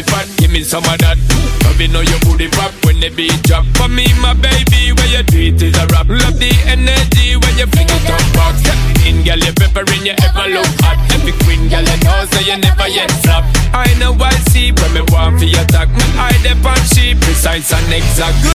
fat, give me some of that. Love you know your booty pop when the beat drop. For me, my baby, where you do it is a rap. Love the energy when you fling it up back. Step in, girl, you peppering, you ever look hot. Every queen, girl, you know, so you never yet flop. I know I see when me want for your attack. Me eye dep on she precise and exact.